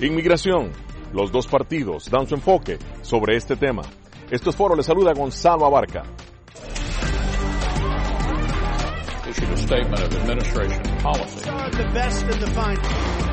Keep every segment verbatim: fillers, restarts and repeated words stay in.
Inmigración. Los dos partidos dan su enfoque sobre este tema. Esto es Foro, le saluda Gonzalo Abarca. Issued a statement of administration policy. The best and the fine.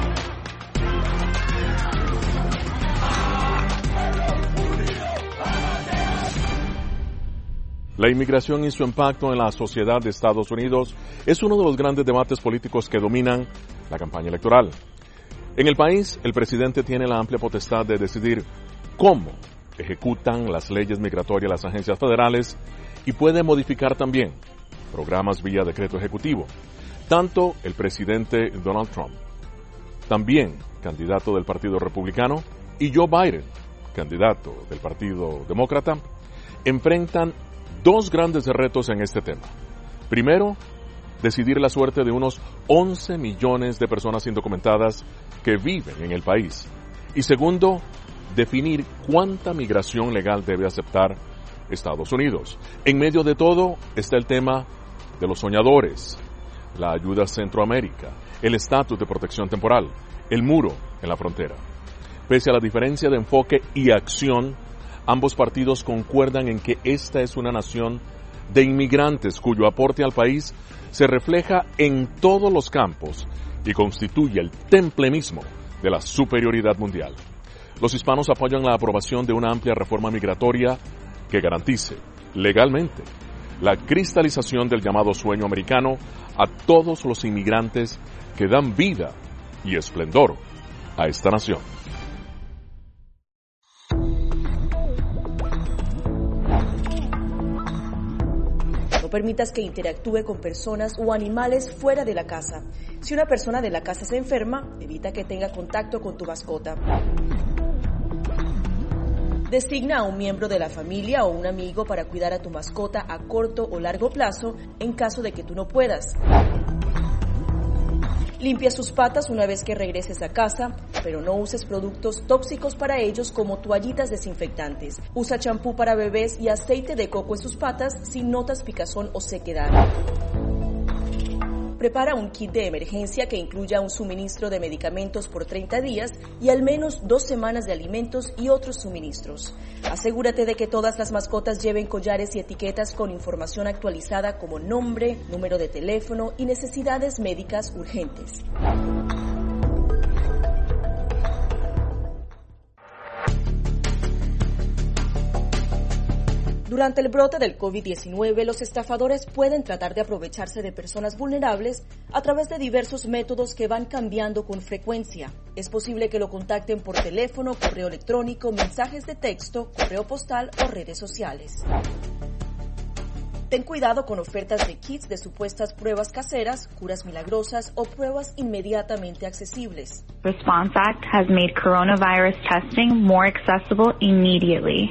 La inmigración y su impacto en la sociedad de Estados Unidos es uno de los grandes debates políticos que dominan la campaña electoral. En el país, el presidente tiene la amplia potestad de decidir cómo ejecutan las leyes migratorias las agencias federales y puede modificar también programas vía decreto ejecutivo. Tanto el presidente Donald Trump, también candidato del Partido Republicano, y Joe Biden, candidato del Partido Demócrata, enfrentan dos grandes retos en este tema. Primero, decidir la suerte de unos once millones de personas indocumentadas que viven en el país. Y segundo, definir cuánta migración legal debe aceptar Estados Unidos. En medio de todo está el tema de los soñadores, la ayuda a Centroamérica, el estatus de protección temporal, el muro en la frontera. Pese a la diferencia de enfoque y acción, ambos partidos concuerdan en que esta es una nación de inmigrantes cuyo aporte al país se refleja en todos los campos y constituye el temple mismo de la superioridad mundial. Los hispanos apoyan la aprobación de una amplia reforma migratoria que garantice legalmente la cristalización del llamado sueño americano a todos los inmigrantes que dan vida y esplendor a esta nación. No permitas que interactúe con personas o animales fuera de la casa. Si una persona de la casa se enferma, evita que tenga contacto con tu mascota. Designa a un miembro de la familia o un amigo para cuidar a tu mascota a corto o largo plazo en caso de que tú no puedas. Limpia sus patas una vez que regreses a casa, pero no uses productos tóxicos para ellos como toallitas desinfectantes. Usa champú para bebés y aceite de coco en sus patas si notas picazón o sequedad. Prepara un kit de emergencia que incluya un suministro de medicamentos por treinta días y al menos dos semanas de alimentos y otros suministros. Asegúrate de que todas las mascotas lleven collares y etiquetas con información actualizada como nombre, número de teléfono y necesidades médicas urgentes. Durante el brote del COVID diecinueve, los estafadores pueden tratar de aprovecharse de personas vulnerables a través de diversos métodos que van cambiando con frecuencia. Es posible que lo contacten por teléfono, correo electrónico, mensajes de texto, correo postal o redes sociales. Ten cuidado con ofertas de kits de supuestas pruebas caseras, curas milagrosas o pruebas inmediatamente accesibles. Response Act has made coronavirus testing more accessible immediately.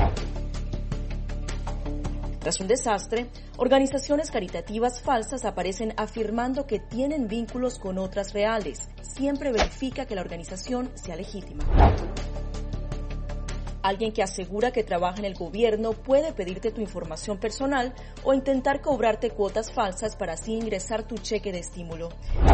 Tras un desastre, organizaciones caritativas falsas aparecen afirmando que tienen vínculos con otras reales. Siempre verifica que la organización sea legítima. Alguien que asegura que trabaja en el gobierno puede pedirte tu información personal o intentar cobrarte cuotas falsas para así ingresar tu cheque de estímulo.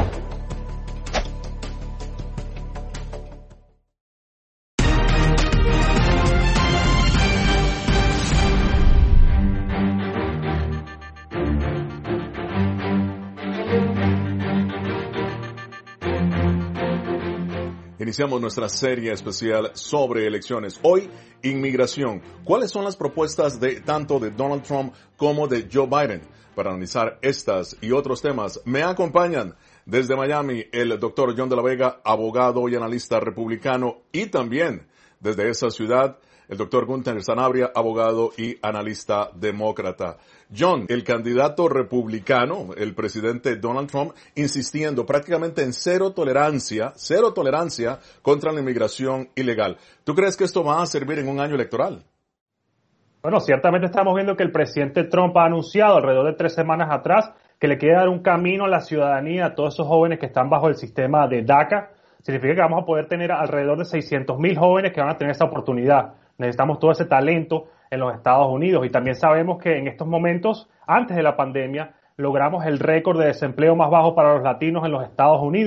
Iniciamos nuestra serie especial sobre elecciones. Hoy, inmigración. ¿Cuáles son las propuestas de tanto de Donald Trump como de Joe Biden? Para analizar estas y otros temas, me acompañan desde Miami el doctor John de la Vega, abogado y analista republicano, y también desde esa ciudad el doctor Gunther Sanabria, abogado y analista demócrata. John, el candidato republicano, el presidente Donald Trump, insistiendo prácticamente en cero tolerancia, cero tolerancia contra la inmigración ilegal. ¿Tú crees que esto va a servir en un año electoral? Bueno, ciertamente estamos viendo que el presidente Trump ha anunciado alrededor de tres semanas atrás que le quiere dar un camino a la ciudadanía a todos esos jóvenes que están bajo el sistema de DACA. Significa que vamos a poder tener alrededor de seiscientos mil jóvenes que van a tener esa oportunidad. Necesitamos todo ese talento en los Estados Unidos y también sabemos que en estos momentos, antes de la pandemia, logramos el récord de desempleo más bajo para los latinos en los Estados Unidos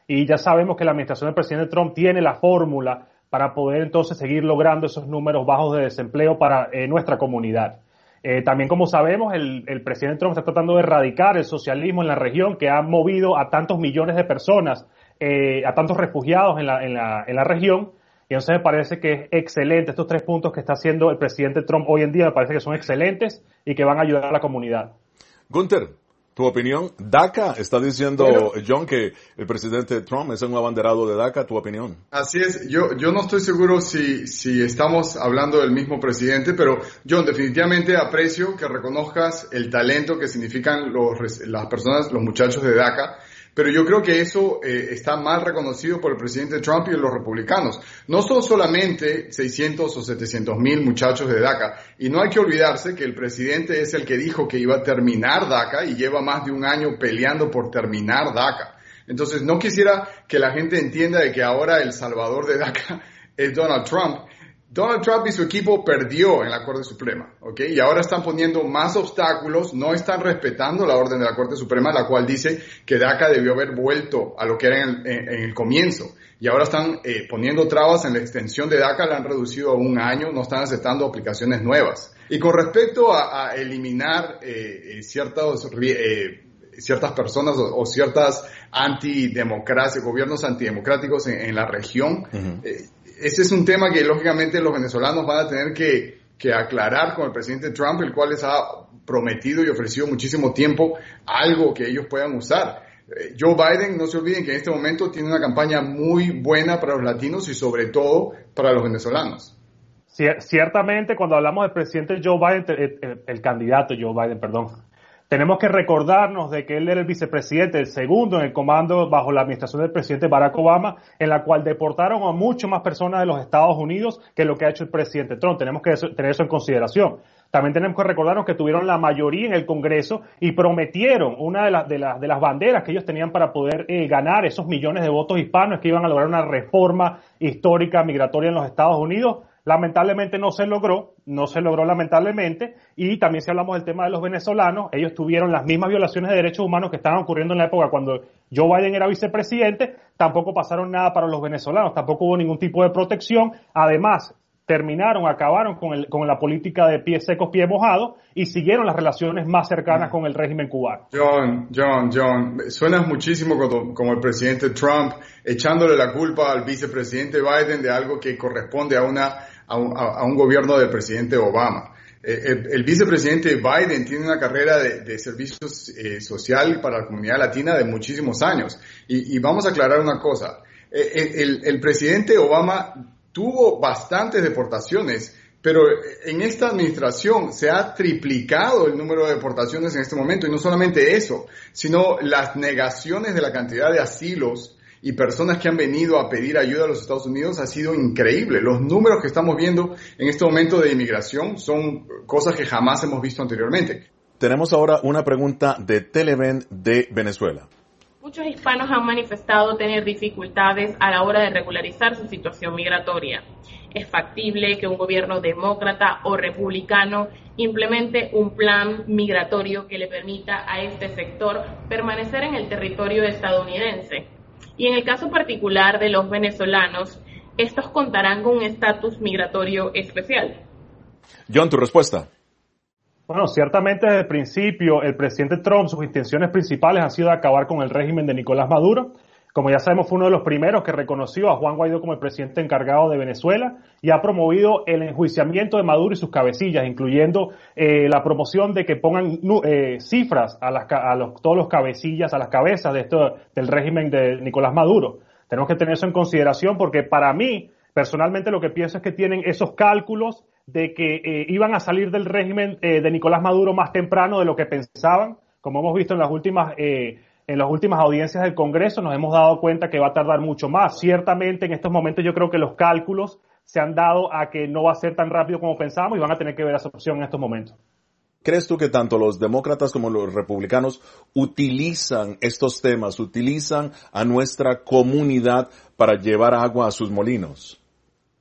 y ya sabemos que la administración del presidente Trump tiene la fórmula para poder entonces seguir logrando esos números bajos de desempleo para eh, nuestra comunidad. Eh, también, como sabemos, el, el presidente Trump está tratando de erradicar el socialismo en la región que ha movido a tantos millones de personas, eh, a tantos refugiados en la, en la, en la región. Y entonces me parece que es excelente estos tres puntos que está haciendo el presidente Trump hoy en día, me parece que son excelentes y que van a ayudar a la comunidad. Gunther, tu opinión. DACA, está diciendo bueno, John que el presidente Trump es un abanderado de DACA, tu opinión. Así es, yo, yo no estoy seguro si, si estamos hablando del mismo presidente, pero John, definitivamente aprecio que reconozcas el talento que significan los, las personas, los muchachos de DACA. Pero yo creo que eso eh, está mal reconocido por el presidente Trump y los republicanos. No son solamente seiscientos o setecientos mil muchachos de DACA. Y no hay que olvidarse que el presidente es el que dijo que iba a terminar DACA y lleva más de un año peleando por terminar DACA. Entonces no quisiera que la gente entienda de que ahora el salvador de DACA es Donald Trump. Donald Trump y su equipo perdió en la Corte Suprema, ¿ok? Y ahora están poniendo más obstáculos, no están respetando la orden de la Corte Suprema, la cual dice que DACA debió haber vuelto a lo que era en el, en, en el comienzo. Y ahora están eh, poniendo trabas en la extensión de DACA, la han reducido a un año, no están aceptando aplicaciones nuevas. Y con respecto a, a eliminar eh, ciertos... Eh, ciertas personas o, o ciertas antidemocracias, gobiernos antidemocráticos en, en la región, uh-huh. eh, ese es un tema que lógicamente los venezolanos van a tener que, que aclarar con el presidente Trump, el cual les ha prometido y ofrecido muchísimo tiempo algo que ellos puedan usar. Eh, Joe Biden, no se olviden que en este momento tiene una campaña muy buena para los latinos y sobre todo para los venezolanos. Ciertamente, cuando hablamos del presidente Joe Biden, el, el, el candidato Joe Biden, perdón, tenemos que recordarnos de que él era el vicepresidente, el segundo en el comando bajo la administración del presidente Barack Obama, en la cual deportaron a mucho más personas de los Estados Unidos que lo que ha hecho el presidente Trump. Tenemos que tener eso en consideración. También tenemos que recordarnos que tuvieron la mayoría en el Congreso y prometieron una de las de las de las banderas que ellos tenían para poder eh, ganar esos millones de votos hispanos, que iban a lograr una reforma histórica migratoria en los Estados Unidos. Lamentablemente no se logró, no se logró lamentablemente, y también si hablamos del tema de los venezolanos, ellos tuvieron las mismas violaciones de derechos humanos que estaban ocurriendo en la época cuando Joe Biden era vicepresidente, tampoco pasaron nada para los venezolanos, tampoco hubo ningún tipo de protección, además terminaron, acabaron con, el, con la política de pies secos, pies mojados, y siguieron las relaciones más cercanas con el régimen cubano. John, John, John, suenas muchísimo como, como el presidente Trump, echándole la culpa al vicepresidente Biden de algo que corresponde a una A un, a un gobierno del presidente Obama. El, el vicepresidente Biden tiene una carrera de, de servicios eh, social para la comunidad latina de muchísimos años. Y, y vamos a aclarar una cosa. El, el, el presidente Obama tuvo bastantes deportaciones, pero en esta administración se ha triplicado el número de deportaciones en este momento. Y no solamente eso, sino las negaciones de la cantidad de asilos y personas que han venido a pedir ayuda a los Estados Unidos ha sido increíble. Los números que estamos viendo en este momento de inmigración son cosas que jamás hemos visto anteriormente. Tenemos ahora una pregunta de Televen de Venezuela. Muchos hispanos han manifestado tener dificultades a la hora de regularizar su situación migratoria. ¿Es factible que un gobierno demócrata o republicano implemente un plan migratorio que le permita a este sector permanecer en el territorio estadounidense? Y en el caso particular de los venezolanos, ¿estos contarán con un estatus migratorio especial? John, tu respuesta. Bueno, ciertamente desde el principio el presidente Trump, sus intenciones principales han sido acabar con el régimen de Nicolás Maduro. Como ya sabemos, fue uno de los primeros que reconoció a Juan Guaidó como el presidente encargado de Venezuela y ha promovido el enjuiciamiento de Maduro y sus cabecillas, incluyendo eh, la promoción de que pongan eh, cifras a, las, a los, todos los cabecillas, a las cabezas de esto, del régimen de Nicolás Maduro. Tenemos que tener eso en consideración porque para mí, personalmente, lo que pienso es que tienen esos cálculos de que eh, iban a salir del régimen eh, de Nicolás Maduro más temprano de lo que pensaban, como hemos visto en las últimas eh, En las últimas audiencias del Congreso nos hemos dado cuenta que va a tardar mucho más. Ciertamente en estos momentos yo creo que los cálculos se han dado a que no va a ser tan rápido como pensábamos y van a tener que ver esa opción en estos momentos. ¿Crees tú que tanto los demócratas como los republicanos utilizan estos temas, utilizan a nuestra comunidad para llevar agua a sus molinos?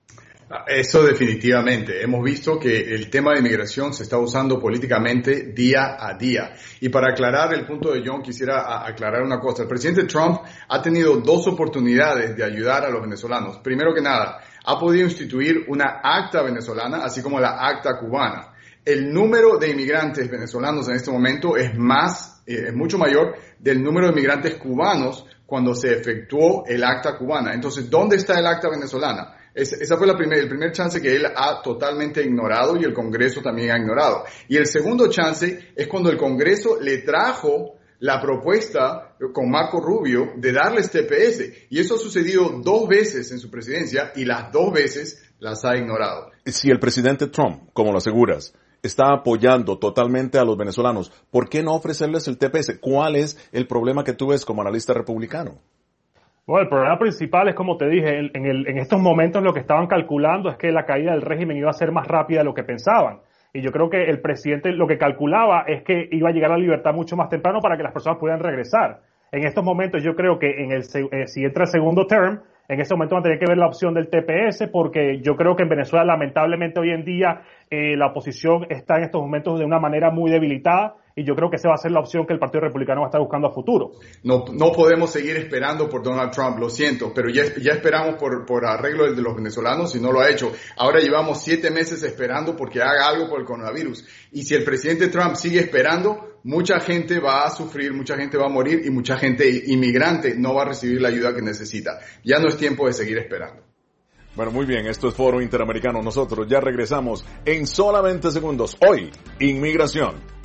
Eso definitivamente. Hemos visto que el tema de inmigración se está usando políticamente día a día. Y para aclarar el punto de John, quisiera aclarar una cosa. El presidente Trump ha tenido dos oportunidades de ayudar a los venezolanos. Primero que nada, ha podido instituir una acta venezolana, así como la acta cubana. El número de inmigrantes venezolanos en este momento es más, eh, es mucho mayor del número de inmigrantes cubanos cuando se efectuó el acta cubana. Entonces, ¿dónde está el acta venezolana? Es, esa fue la primer, el primer chance que él ha totalmente ignorado y el Congreso también ha ignorado. Y el segundo chance es cuando el Congreso le trajo la propuesta con Marco Rubio de darles T P S. Y eso ha sucedido dos veces en su presidencia y las dos veces las ha ignorado. Si el presidente Trump, como lo aseguras, está apoyando totalmente a los venezolanos, ¿por qué no ofrecerles el T P S? ¿Cuál es el problema que tú ves como analista republicano? Bueno, el problema principal es, como te dije, en, el, en estos momentos lo que estaban calculando es que la caída del régimen iba a ser más rápida de lo que pensaban. Y yo creo que el presidente lo que calculaba es que iba a llegar a la libertad mucho más temprano para que las personas pudieran regresar. En estos momentos yo creo que en el eh, si entra el segundo term, en este momento van a tener que ver la opción del T P S, porque yo creo que en Venezuela lamentablemente hoy en día eh, la oposición está en estos momentos de una manera muy debilitada. Y yo creo que esa va a ser la opción que el Partido Republicano va a estar buscando a futuro. No, no podemos seguir esperando por Donald Trump, lo siento, pero ya, ya esperamos por, por arreglo de los venezolanos y no lo ha hecho. Ahora llevamos siete meses esperando porque haga algo por el coronavirus. Y si el presidente Trump sigue esperando, mucha gente va a sufrir, mucha gente va a morir y mucha gente inmigrante no va a recibir la ayuda que necesita. Ya no es tiempo de seguir esperando. Bueno, muy bien, esto es Foro Interamericano. Nosotros ya regresamos en solamente segundos. Hoy, inmigración.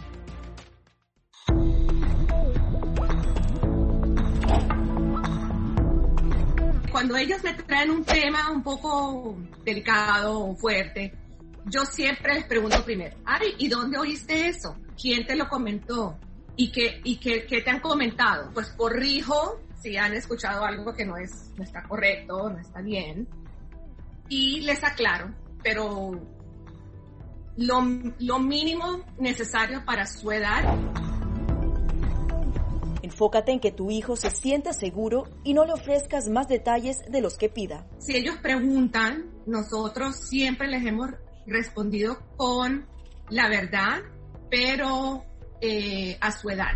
Cuando ellos me traen un tema un poco delicado o fuerte, yo siempre les pregunto primero, Ari, ¿y dónde oíste eso? ¿Quién te lo comentó? ¿Y qué, y qué, qué te han comentado? Pues corrijo si han escuchado algo que no es, no está correcto, no está bien, y les aclaro, pero lo, lo mínimo necesario para su edad. Enfócate en que tu hijo se sienta seguro y no le ofrezcas más detalles de los que pida. Si ellos preguntan, nosotros siempre les hemos respondido con la verdad, pero eh, a su edad.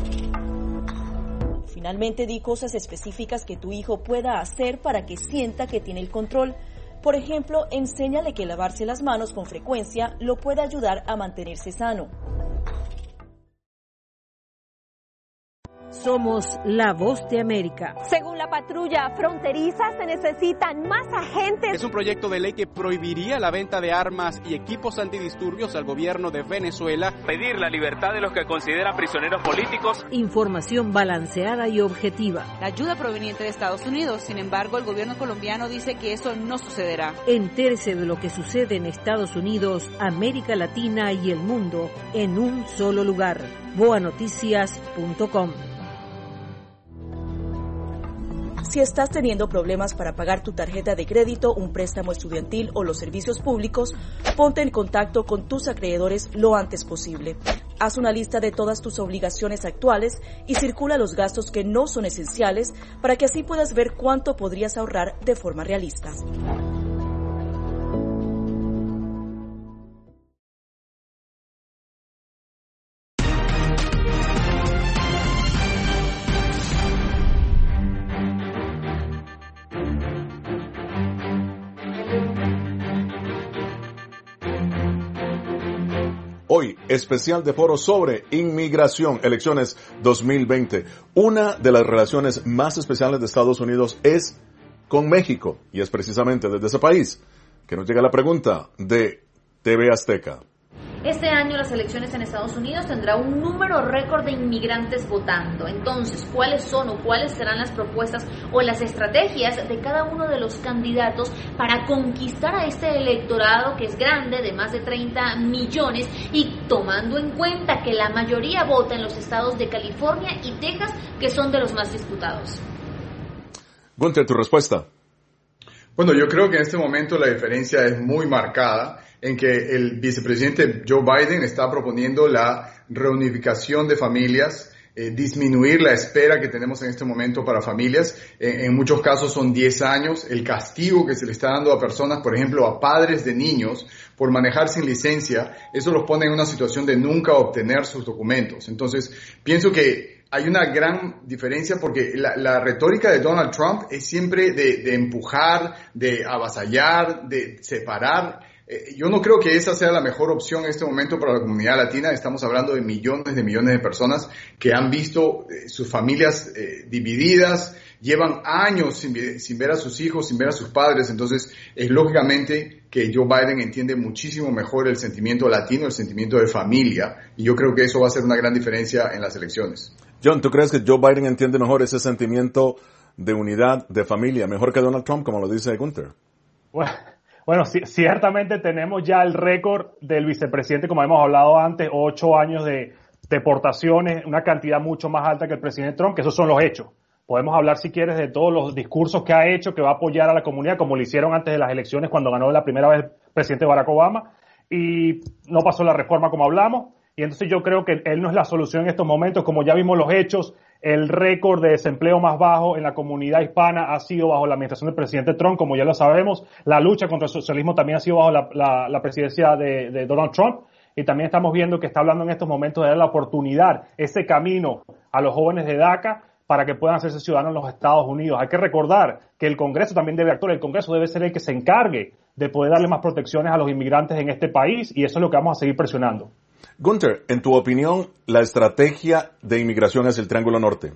Finalmente, di cosas específicas que tu hijo pueda hacer para que sienta que tiene el control. Por ejemplo, enséñale que lavarse las manos con frecuencia lo puede ayudar a mantenerse sano. Somos la voz de América. Según la patrulla fronteriza, se necesitan más agentes. Es un proyecto de ley que prohibiría la venta de armas y equipos antidisturbios al gobierno de Venezuela. Pedir la libertad de los que considera prisioneros políticos. Información balanceada y objetiva. La ayuda proveniente de Estados Unidos. Sin embargo, el gobierno colombiano dice que eso no sucederá. Entérese de lo que sucede en Estados Unidos, América Latina y el mundo en un solo lugar. boa noticias punto com. Si estás teniendo problemas para pagar tu tarjeta de crédito, un préstamo estudiantil o los servicios públicos, ponte en contacto con tus acreedores lo antes posible. Haz una lista de todas tus obligaciones actuales y circula los gastos que no son esenciales para que así puedas ver cuánto podrías ahorrar de forma realista. Hoy, especial de foro sobre inmigración, elecciones dos mil veinte. Una de las relaciones más especiales de Estados Unidos es con México, y es precisamente desde ese país que nos llega la pregunta de T V Azteca. Este año las elecciones en Estados Unidos tendrá un número récord de inmigrantes votando. Entonces, ¿cuáles son o cuáles serán las propuestas o las estrategias de cada uno de los candidatos para conquistar a este electorado que es grande, de más de treinta millones, y tomando en cuenta que la mayoría vota en los estados de California y Texas, que son de los más disputados? Gunther, tu respuesta. Bueno, yo creo que en este momento la diferencia es muy marcada en que el vicepresidente Joe Biden está proponiendo la reunificación de familias, eh, disminuir la espera que tenemos en este momento para familias. En, en muchos casos son diez años. El castigo que se le está dando a personas, por ejemplo, a padres de niños por manejar sin licencia, eso los pone en una situación de nunca obtener sus documentos. Entonces, pienso que hay una gran diferencia porque la, la retórica de Donald Trump es siempre de, de empujar, de avasallar, de separar. Eh, yo no creo que esa sea la mejor opción en este momento para la comunidad latina. Estamos hablando de millones de millones de personas que han visto eh, sus familias eh, divididas, llevan años sin, sin ver a sus hijos, sin ver a sus padres. Entonces, es lógicamente que Joe Biden entiende muchísimo mejor el sentimiento latino, el sentimiento de familia, y yo creo que eso va a hacer una gran diferencia en las elecciones. John, ¿tú crees que Joe Biden entiende mejor ese sentimiento de unidad, de familia, mejor que Donald Trump, como lo dice Gunther? Bueno, bueno sí, ciertamente tenemos ya el récord del vicepresidente, como hemos hablado antes, ocho años de deportaciones, una cantidad mucho más alta que el presidente Trump, que esos son los hechos. Podemos hablar, si quieres, de todos los discursos que ha hecho, que va a apoyar a la comunidad, como lo hicieron antes de las elecciones cuando ganó la primera vez el presidente Barack Obama, y no pasó la reforma como hablamos, y entonces yo creo que él no es la solución en estos momentos. Como ya vimos los hechos, el récord de desempleo más bajo en la comunidad hispana ha sido bajo la administración del presidente Trump, como ya lo sabemos. La lucha contra el socialismo también ha sido bajo la, la, la presidencia de, de Donald Trump, y también estamos viendo que está hablando en estos momentos de dar la oportunidad, ese camino a los jóvenes de DACA, para que puedan hacerse ciudadanos en los Estados Unidos. Hay que recordar que el Congreso también debe actuar. El Congreso debe ser el que se encargue de poder darle más protecciones a los inmigrantes en este país, y eso es lo que vamos a seguir presionando. Gunther, en tu opinión, la estrategia de inmigración es el Triángulo Norte.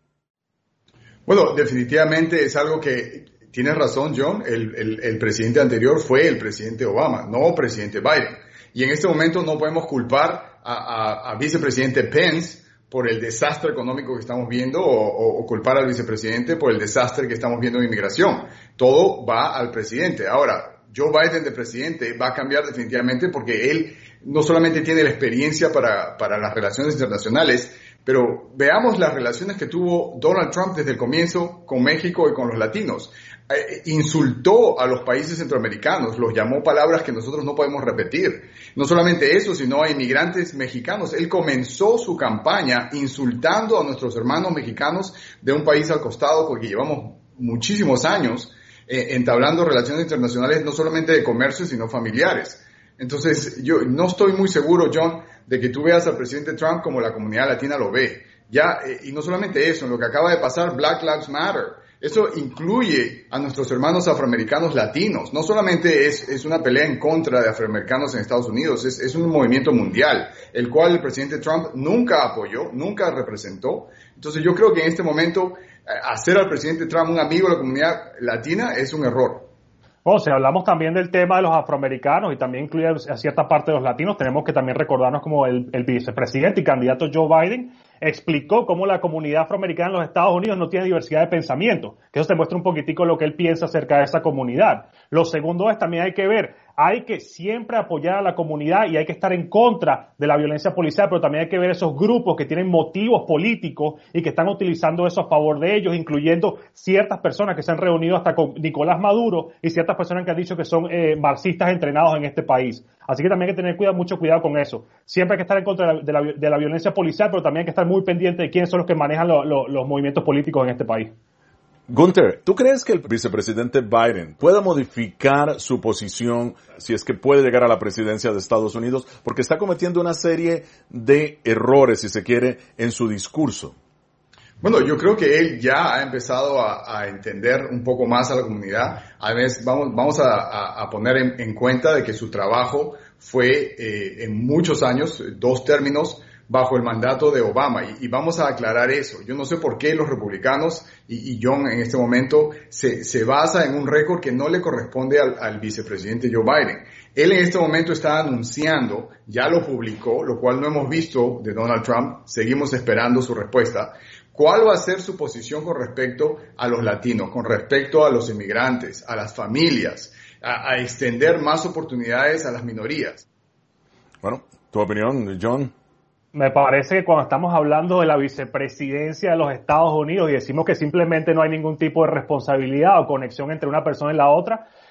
Bueno, definitivamente es algo que tienes razón, John. El, el, el presidente anterior fue el presidente Obama, no presidente Biden. Y en este momento no podemos culpar a, a, a vicepresidente Pence por el desastre económico que estamos viendo o, o, o culpar al vicepresidente por el desastre que estamos viendo en inmigración. Todo va al presidente. Ahora, Joe Biden de presidente va a cambiar definitivamente porque él no solamente tiene la experiencia para, para las relaciones internacionales, pero veamos las relaciones que tuvo Donald Trump desde el comienzo con México y con los latinos. Eh, insultó a los países centroamericanos, los llamó palabras que nosotros no podemos repetir. No solamente eso, sino a inmigrantes mexicanos. Él comenzó su campaña insultando a nuestros hermanos mexicanos de un país al costado, porque llevamos muchísimos años eh, entablando relaciones internacionales, no solamente de comercio, sino familiares. Entonces, yo no estoy muy seguro, John, de que tú veas al presidente Trump como la comunidad latina lo ve. Ya, eh, y no solamente eso, en lo que acaba de pasar, Black Lives Matter. Eso incluye a nuestros hermanos afroamericanos latinos. No solamente es, es una pelea en contra de afroamericanos en Estados Unidos, es, es un movimiento mundial, el cual el presidente Trump nunca apoyó, nunca representó. Entonces yo creo que en este momento hacer al presidente Trump un amigo de la comunidad latina es un error. Bueno, si hablamos también del tema de los afroamericanos y también incluye a cierta parte de los latinos, tenemos que también recordarnos como el, el vicepresidente y candidato Joe Biden explicó cómo la comunidad afroamericana en los Estados Unidos no tiene diversidad de pensamiento, que eso te muestra un poquitico lo que él piensa acerca de esa comunidad. Lo segundo es, también hay que ver, hay que siempre apoyar a la comunidad y hay que estar en contra de la violencia policial, pero también hay que ver esos grupos que tienen motivos políticos y que están utilizando eso a favor de ellos, incluyendo ciertas personas que se han reunido hasta con Nicolás Maduro y ciertas personas que han dicho que son eh, marxistas entrenados en este país. Así que también hay que tener cuidado, mucho cuidado con eso. Siempre hay que estar en contra de la, de la, de la violencia policial, pero también hay que estar muy pendiente de quiénes son los que manejan lo, lo, los movimientos políticos en este país. Gunther, ¿tú crees que el vicepresidente Biden pueda modificar su posición si es que puede llegar a la presidencia de Estados Unidos? Porque está cometiendo una serie de errores, si se quiere, en su discurso. Bueno, yo creo que él ya ha empezado a, a entender un poco más a la comunidad. A veces vamos, vamos a, a, a poner en, en cuenta de que su trabajo fue eh, en muchos años, dos términos, bajo el mandato de Obama, y, y vamos a aclarar eso. Yo no sé por qué los republicanos y, y John en este momento se, se basa en un récord que no le corresponde al, al vicepresidente Joe Biden. Él en este momento está anunciando, ya lo publicó, lo cual no hemos visto de Donald Trump, seguimos esperando su respuesta. ¿Cuál va a ser su posición con respecto a los latinos, con respecto a los inmigrantes, a las familias, a, a extender más oportunidades a las minorías? Bueno, tu opinión, John. Me parece que cuando estamos hablando de la vicepresidencia de los Estados Unidos y decimos que simplemente no hay ningún tipo de responsabilidad o conexión entre una persona y la otra,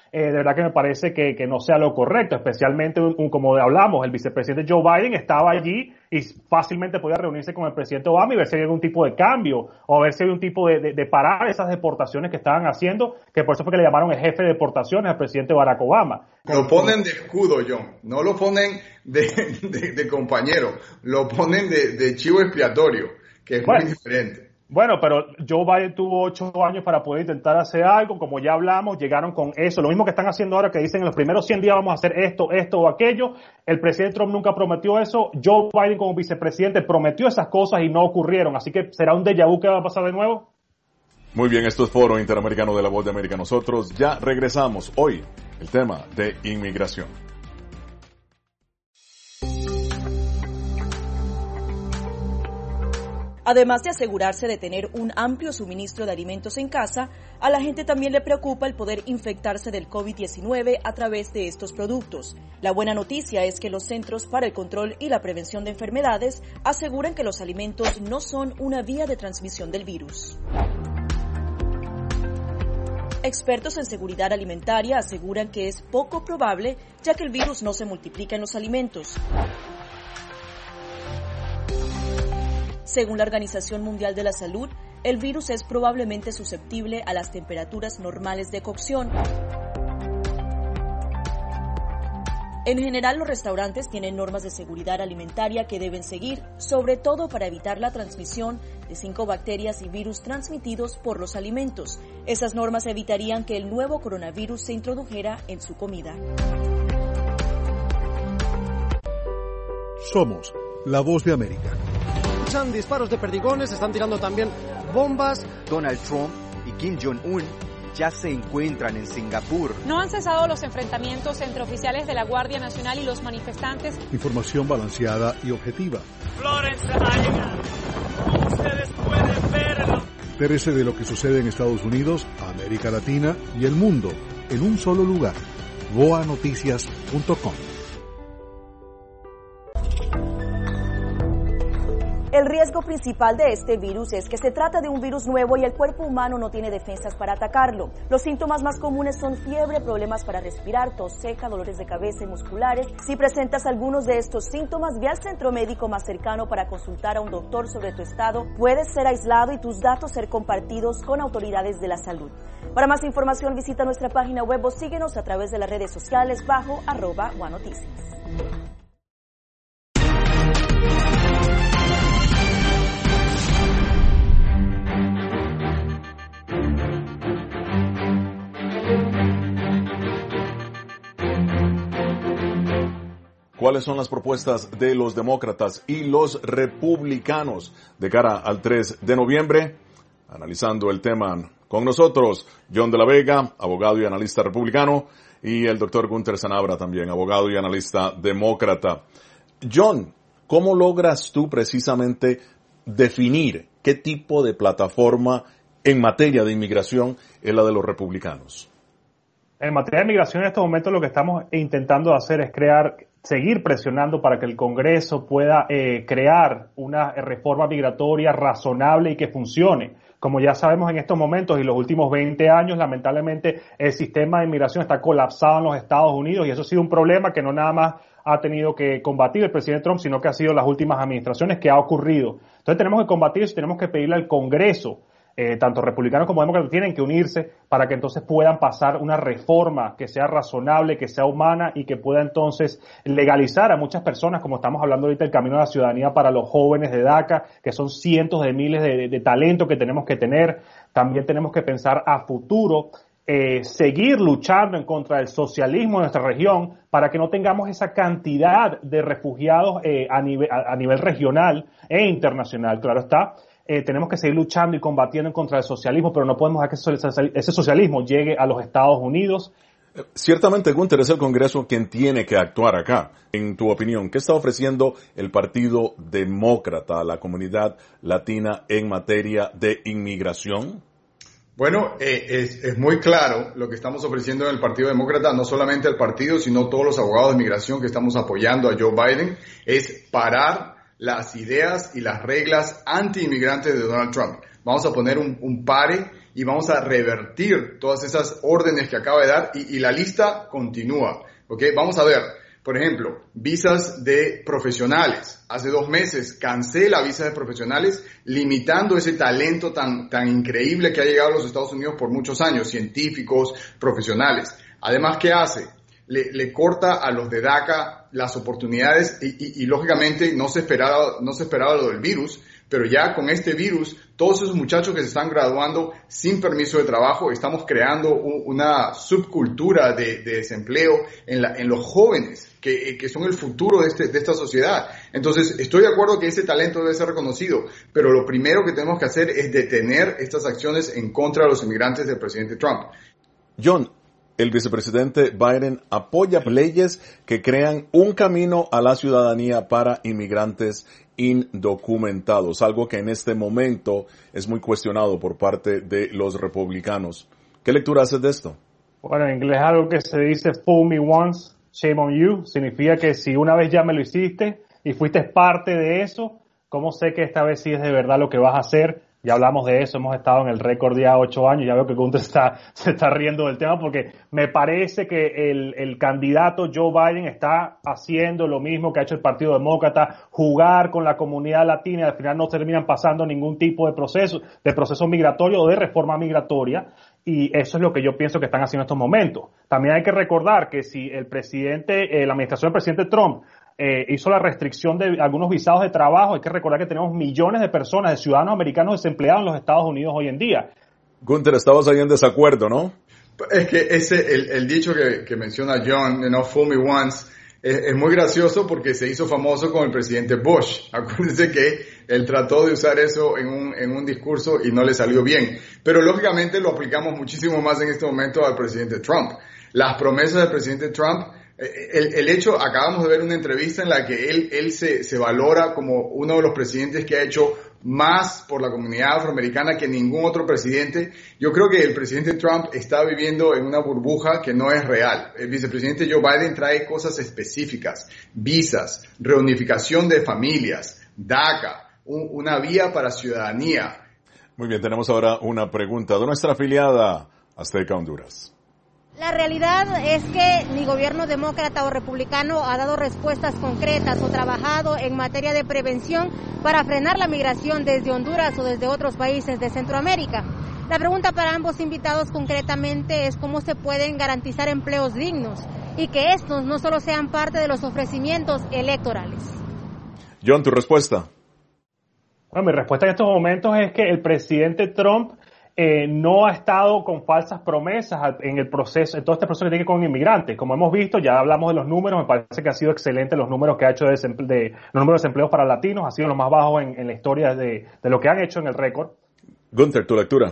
eh, de verdad que me parece que, que no sea lo correcto, especialmente un, un, como hablamos, el vicepresidente Joe Biden estaba allí y fácilmente podía reunirse con el presidente Obama y ver si había algún tipo de cambio o ver si había un tipo de, de, de parar esas deportaciones que estaban haciendo, que por eso fue que le llamaron el jefe de deportaciones al presidente Barack Obama. Lo ponen de escudo, John, no lo ponen de, de, de compañero, lo ponen de, de chivo expiatorio, que es bueno, muy diferente. Bueno, pero Joe Biden tuvo ocho años para poder intentar hacer algo, como ya hablamos, llegaron con eso, lo mismo que están haciendo ahora, que dicen en los primeros cien días vamos a hacer esto, esto o aquello. El presidente Trump nunca prometió eso, Joe Biden como vicepresidente prometió esas cosas y no ocurrieron, así que ¿será un déjà vu que va a pasar de nuevo? Muy bien, esto es Foro Interamericano de la Voz de América. Nosotros ya regresamos hoy, el tema de inmigración. Además de asegurarse de tener un amplio suministro de alimentos en casa, a la gente también le preocupa el poder infectarse del COVID diecinueve a través de estos productos. La buena noticia es que los Centros para el Control y la Prevención de Enfermedades aseguran que los alimentos no son una vía de transmisión del virus. Expertos en seguridad alimentaria aseguran que es poco probable, ya que el virus no se multiplica en los alimentos. Según la Organización Mundial de la Salud, el virus es probablemente susceptible a las temperaturas normales de cocción. En general, los restaurantes tienen normas de seguridad alimentaria que deben seguir, sobre todo para evitar la transmisión de cinco bacterias y virus transmitidos por los alimentos. Esas normas evitarían que el nuevo coronavirus se introdujera en su comida. Somos la Voz de América. Escuchan disparos de perdigones, están tirando también bombas. Donald Trump y Kim Jong-un ya se encuentran en Singapur. No han cesado los enfrentamientos entre oficiales de la Guardia Nacional y los manifestantes. Información balanceada y objetiva. Florence ha llegado. Ustedes pueden verlo. Entérese de lo que sucede en Estados Unidos, América Latina y el mundo en un solo lugar. voa noticias punto com. El riesgo principal de este virus es que se trata de un virus nuevo y el cuerpo humano no tiene defensas para atacarlo. Los síntomas más comunes son fiebre, problemas para respirar, tos seca, dolores de cabeza y musculares. Si presentas algunos de estos síntomas, ve al centro médico más cercano para consultar a un doctor sobre tu estado. Puedes ser aislado y tus datos ser compartidos con autoridades de la salud. Para más información, visita nuestra página web o síguenos a través de las redes sociales bajo arroba voa noticias. ¿Cuáles son las propuestas de los demócratas y los republicanos de cara al tres de noviembre? Analizando el tema con nosotros, John de la Vega, abogado y analista republicano, y el doctor Gunther Sanabria también, abogado y analista demócrata. John, ¿cómo logras tú precisamente definir qué tipo de plataforma en materia de inmigración es la de los republicanos? En materia de inmigración en estos momentos lo que estamos intentando hacer es crear, seguir presionando para que el Congreso pueda eh, crear una reforma migratoria razonable y que funcione. Como ya sabemos en estos momentos y los últimos veinte años, lamentablemente el sistema de inmigración está colapsado en los Estados Unidos y eso ha sido un problema que no nada más ha tenido que combatir el presidente Trump, sino que ha sido las últimas administraciones que ha ocurrido. Entonces tenemos que combatir eso y tenemos que pedirle al Congreso, Eh, tanto republicanos como demócratas tienen que unirse para que entonces puedan pasar una reforma que sea razonable, que sea humana y que pueda entonces legalizar a muchas personas, como estamos hablando ahorita, el camino a la ciudadanía para los jóvenes de DACA, que son cientos de miles de, de, de talento que tenemos que tener. También tenemos que pensar a futuro, eh, seguir luchando en contra del socialismo en nuestra región para que no tengamos esa cantidad de refugiados eh, a nivel, a, a nivel regional e internacional, claro está. Eh, tenemos que seguir luchando y combatiendo en contra del socialismo, pero no podemos dejar que ese socialismo llegue a los Estados Unidos. Ciertamente, Gunther, es el Congreso quien tiene que actuar acá. En tu opinión, ¿qué está ofreciendo el Partido Demócrata a la comunidad latina en materia de inmigración? Bueno, eh, es, es muy claro lo que estamos ofreciendo en el Partido Demócrata, no solamente el partido, sino todos los abogados de inmigración que estamos apoyando a Joe Biden, es parar las ideas y las reglas anti-inmigrantes de Donald Trump. Vamos a poner un, un pare y vamos a revertir todas esas órdenes que acaba de dar y, y la lista continúa. ¿Okay? Vamos a ver, por ejemplo, visas de profesionales. Hace dos meses cancela visas de profesionales, limitando ese talento tan, tan increíble que ha llegado a los Estados Unidos por muchos años, científicos, profesionales. Además, ¿qué hace? Le, le corta a los de DACA las oportunidades y, y, y lógicamente no se esperaba, no se esperaba lo del virus, pero ya con este virus, todos esos muchachos que se están graduando sin permiso de trabajo, estamos creando un, una subcultura de, de desempleo en, la, en los jóvenes, que, que son el futuro de, este, de esta sociedad. Entonces, estoy de acuerdo que ese talento debe ser reconocido, pero lo primero que tenemos que hacer es detener estas acciones en contra de los inmigrantes del presidente Trump. John, el vicepresidente Biden apoya leyes que crean un camino a la ciudadanía para inmigrantes indocumentados, algo que en este momento es muy cuestionado por parte de los republicanos. ¿Qué lectura haces de esto? Bueno, en inglés algo que se dice fool me once, shame on you. Significa que si una vez ya me lo hiciste y fuiste parte de eso, ¿cómo sé que esta vez sí es de verdad lo que vas a hacer? Ya hablamos de eso, hemos estado en el récord ya ocho años, ya veo que Gunther está, se está riendo del tema porque me parece que el, el candidato Joe Biden está haciendo lo mismo que ha hecho el Partido Demócrata, jugar con la comunidad latina y al final no terminan pasando ningún tipo de proceso, de proceso migratorio o de reforma migratoria. Y eso es lo que yo pienso que están haciendo en estos momentos. También hay que recordar que si el presidente, eh, la administración del presidente Trump eh, hizo la restricción de algunos visados de trabajo, hay que recordar que tenemos millones de personas, de ciudadanos americanos desempleados en los Estados Unidos hoy en día. Gunther, estabas ahí en desacuerdo, ¿no? Es que ese, el, el dicho que, que menciona John, you know, fool me once, es, es muy gracioso porque se hizo famoso con el presidente Bush. Acuérdense que él trató de usar eso en un, en un discurso y no le salió bien. Pero lógicamente lo aplicamos muchísimo más en este momento al presidente Trump. Las promesas del presidente Trump, el, el hecho, acabamos de ver una entrevista en la que él, él se, se valora como uno de los presidentes que ha hecho más por la comunidad afroamericana que ningún otro presidente. Yo creo que el presidente Trump está viviendo en una burbuja que no es real. El vicepresidente Joe Biden trae cosas específicas, visas, reunificación de familias, DACA, un, una vía para ciudadanía. Muy bien, tenemos ahora una pregunta de nuestra afiliada Azteca Honduras. La realidad es que ni gobierno demócrata o republicano ha dado respuestas concretas o trabajado en materia de prevención para frenar la migración desde Honduras o desde otros países de Centroamérica. La pregunta para ambos invitados concretamente es cómo se pueden garantizar empleos dignos y que estos no solo sean parte de los ofrecimientos electorales. John, tu respuesta. Bueno, mi respuesta en estos momentos es que el presidente Trump Eh, no ha estado con falsas promesas en el proceso, en todo este proceso que tiene con inmigrantes. Como hemos visto, ya hablamos de los números, me parece que ha sido excelente los números que ha hecho de, de los números de desempleos para latinos, ha sido los más bajos en, en la historia de, de lo que han hecho en el récord. Gunther, tu lectura.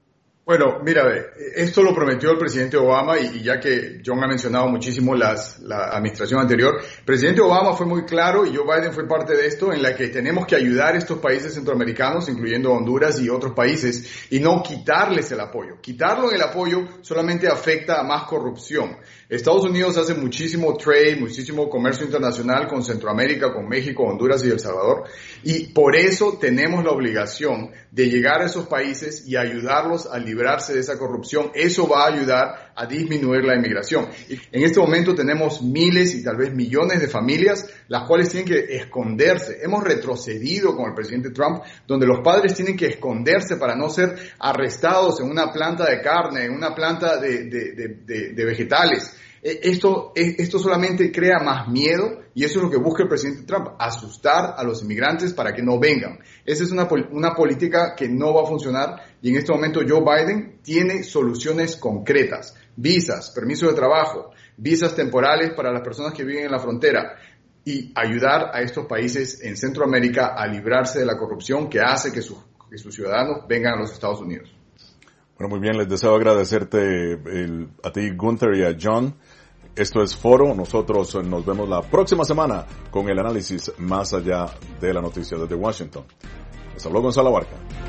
Bueno, mira, esto lo prometió el presidente Obama y, y ya que John ha mencionado muchísimo las, la administración anterior, el presidente Obama fue muy claro y Joe Biden fue parte de esto, en la que tenemos que ayudar a estos países centroamericanos, incluyendo Honduras y otros países, y no quitarles el apoyo. Quitarlo en el apoyo solamente afecta a más corrupción. Estados Unidos hace muchísimo trade, muchísimo comercio internacional con Centroamérica, con México, Honduras y El Salvador, y por eso tenemos la obligación de llegar a esos países y ayudarlos a librarse de esa corrupción. Eso va a ayudar a disminuir la inmigración. Y en este momento tenemos miles y tal vez millones de familias las cuales tienen que esconderse. Hemos retrocedido con el presidente Trump, donde los padres tienen que esconderse para no ser arrestados en una planta de carne, en una planta de, de, de, de, de vegetales. Esto, esto solamente crea más miedo y eso es lo que busca el presidente Trump, asustar a los inmigrantes para que no vengan. Esa es una, una política que no va a funcionar y en este momento Joe Biden tiene soluciones concretas, visas, permisos de trabajo, visas temporales para las personas que viven en la frontera y ayudar a estos países en Centroamérica a librarse de la corrupción que hace que sus, que sus ciudadanos vengan a los Estados Unidos. Bueno, muy bien, les deseo agradecerte el, a ti, Gunther, y a John. Esto es Foro. Nosotros nos vemos la próxima semana con el análisis más allá de la noticia desde Washington. Les habló Gonzalo Abarca.